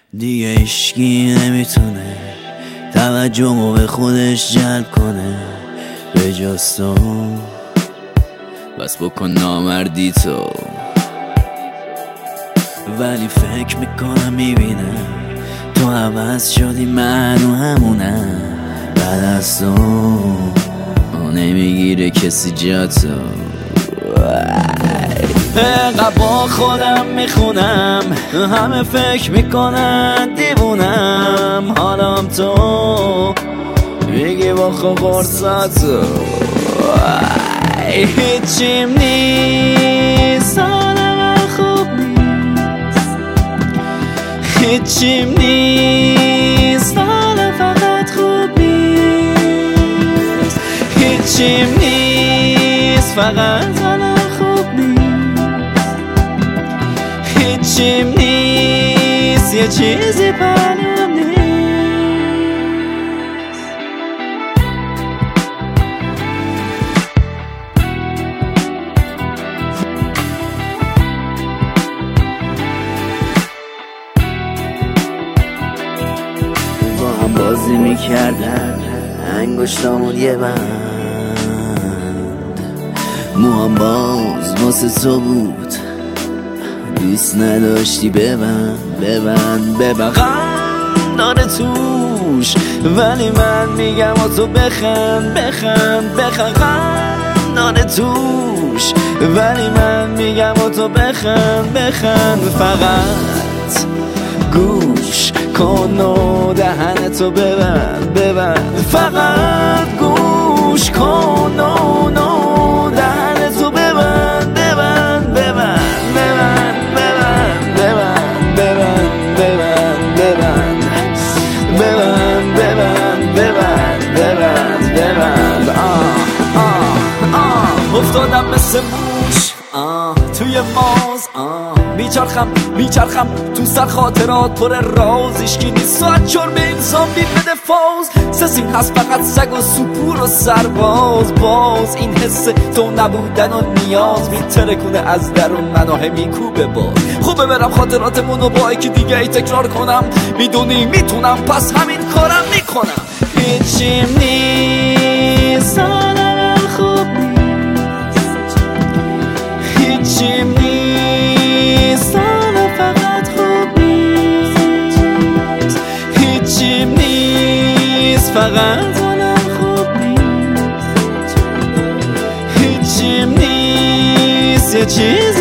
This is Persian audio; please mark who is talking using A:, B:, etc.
A: دیگه هیچکی نمیتونه توجهمو به خودش جلب کنه به جز تو. بس بکن نامردی تو. ولی فکر میکنم میبینم تو عوض شدی، منو همونم. بعد از تو نمیگیره کسی جا تو. انقدر با خودم میخونم، همه فکر میکنن دیوونم. حالم تو میگی با خود قرصاتو. هیچیم نیست، حالم خوب نیست. هیچیم نیست، حالم فقط خوب نیست. هیچیم نیست، فقط حالم خوب نیست. هیچیم نیست، یه چیزی پنهون نیست. با هم بازی میکردن انگشتامون یه بند، موهام باز واسه تو بود، دوست نداشتی ببند غم داره توش. ولی من میگم و تو بخند غم داره توش. ولی من میگم و تو بخند فقط گوش کن و دهنتو ببند. فقط گوش کن و دهنتو ببند. افتادم مثل موش توی ماز، میچرخم تو سر خاطرات پر راز. ایشکی نیست ساعت چرمه انسان بید بده فاز. سسیم هست فقط سگ و سپور و سرباز. باز این حس تو نبودن و نیاز میترکونه از درون منو میکوبه باز. خوبه برم خاطراتمونو با یکی دیگه ای تکرار کنم. میدونی میتونم پس همین کارم میکنم. هیچیم نیست، حالم خوب نیست. هیچیم نیست، حالم فقط خوب نیست. هیچیم نیست، فقط حالم خوب نیست. هیچیم نیست، یه چیز